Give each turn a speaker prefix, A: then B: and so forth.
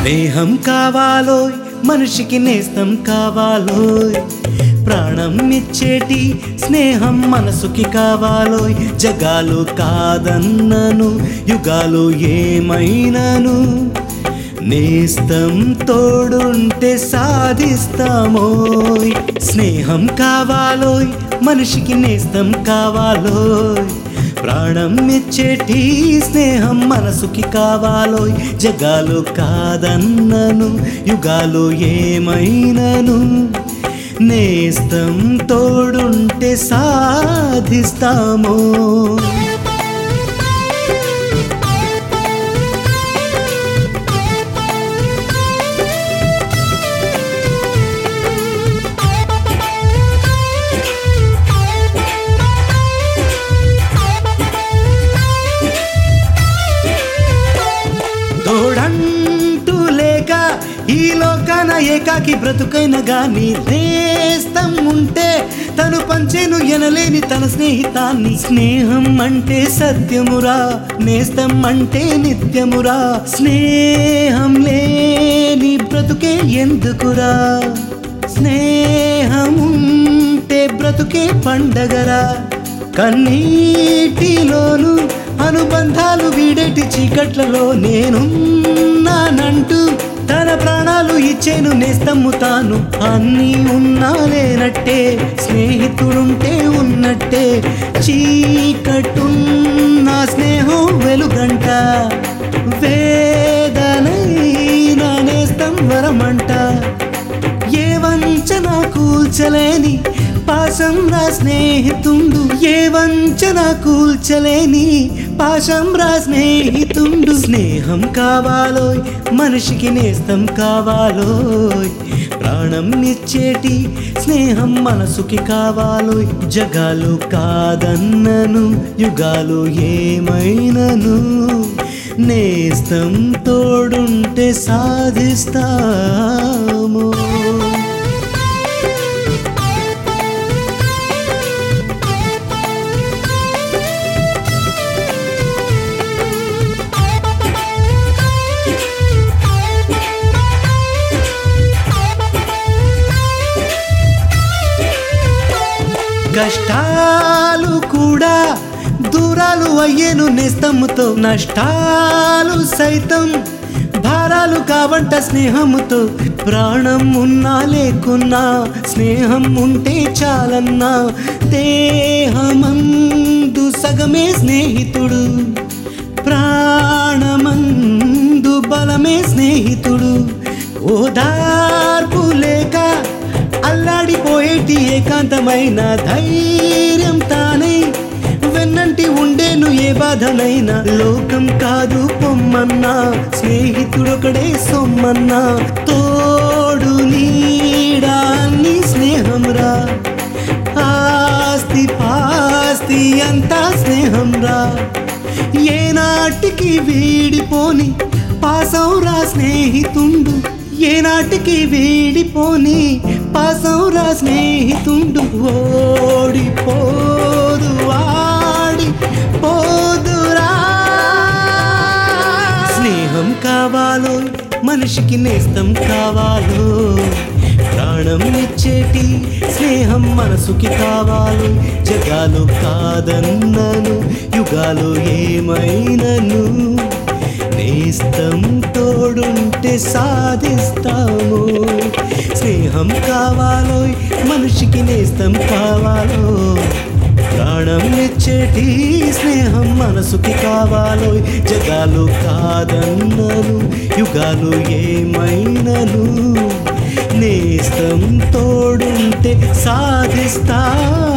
A: స్నేహం కావాలోయ్ మనిషికి నేస్తం కావాలోయ్ ప్రాణం ఇచ్చేటి స్నేహం మనసుకి కావాలోయ్ జగాలు కాదన్నను యుగాలు ఏమైనను నేస్తం తోడుంటే సాధిస్తామోయ్ స్నేహం కావాలోయ్ మనిషికి నేస్తం కావాలోయ్ ప్రాణం ఇచ్చేటి స్నేహం మనసుకి కావాలోయ్ జగాలు కాదన్నను యుగాలు ఏమైనను నేస్తం తోడుంటే సాధిస్తామో తోడంటూ లేక ఈ లోకాన ఏకాకి బ్రతుకైన గాని నేస్తం ఉంటే తను పంచేను ఎనలేని తన స్నేహితాన్ని స్నేహం అంటే సత్యమురా నేస్తం అంటే నిత్యమురా స్నేహం లేని బ్రతుకే ఎందుకురా స్నేహం ఉంటే బ్రతుకే పండగరా కన్నీటిలోను అనుబంధాలు వీడేటి చీకట్లలో నేనున్నానంటూ తన ప్రాణాలు ఇచ్చేను నేస్తము తాను అన్నీ ఉన్నా లేనట్టే స్నేహితుడుంటే ఉన్నట్టే చీకటున్న స్నేహం వెలుగంట వేదనైన నేస్తం వరమంట ఏ వంచన కూల్చలేని పాశం రా స్నేహితుండు ఏ వంచన కూల్చలేని పాశం రా స్నేహితుండు స్నేహం కావాలోయ్ మనిషికి నేస్తం కావాలోయ్ ప్రాణం ఇచ్చేటి స్నేహం మనసుకి కావాలోయ్ జగాలు కాదన్నను యుగాలు ఏమైనను నేస్తం తోడుంటే సాధిస్తాము కష్టాలు కూడా దూరాలు అయ్యేను నేస్తముతో నష్టాలు సైతం భారాలు కావంట స్నేహముతో ప్రాణం ఉన్నా లేకున్నా స్నేహం ఉంటే చాలన్నా దేహమందు సగమే స్నేహితుడు ప్రాణమందు బలమే స్నేహితుడు ఓదార్పు లేక అల్లాడిపోయేటి ఏకాంతమైన ధైర్యం తానే వెన్నంటి ఉండేను ఏ బాధనైనా లోకం కాదు పొమ్మన్నా స్నేహితుడొకడే సొమ్మన్నా తోడు నీడాన్ని స్నేహం రా ఆస్తి పాస్తి అంతా స్నేహం రా ఏనాటికి వీడిపోని పాసం రా స్నేహితుండు ఏనాటికి వీడిపోని పాసం రా స్నేహితుండు ఓడిపోదు ఆడి పోదురా స్నేహం కావాలో మనిషికి నేస్తం కావాలో ప్రాణం ఇచ్చేటి స్నేహం మనసుకి కావాలో జగాలు కాదన్నను యుగాలు ఏమైనను నేస్తం తోడుంటే సాధిస్తాము స్నేహం కావాలో మనిషికి నేస్తం కావాలో ప్రాణం ఇచ్చేటి స్నేహం మనసుకి కావాలో జగాలు కాదన్నను యుగాలు ఏమైనను నేస్తం తోడుంటే సాధిస్తా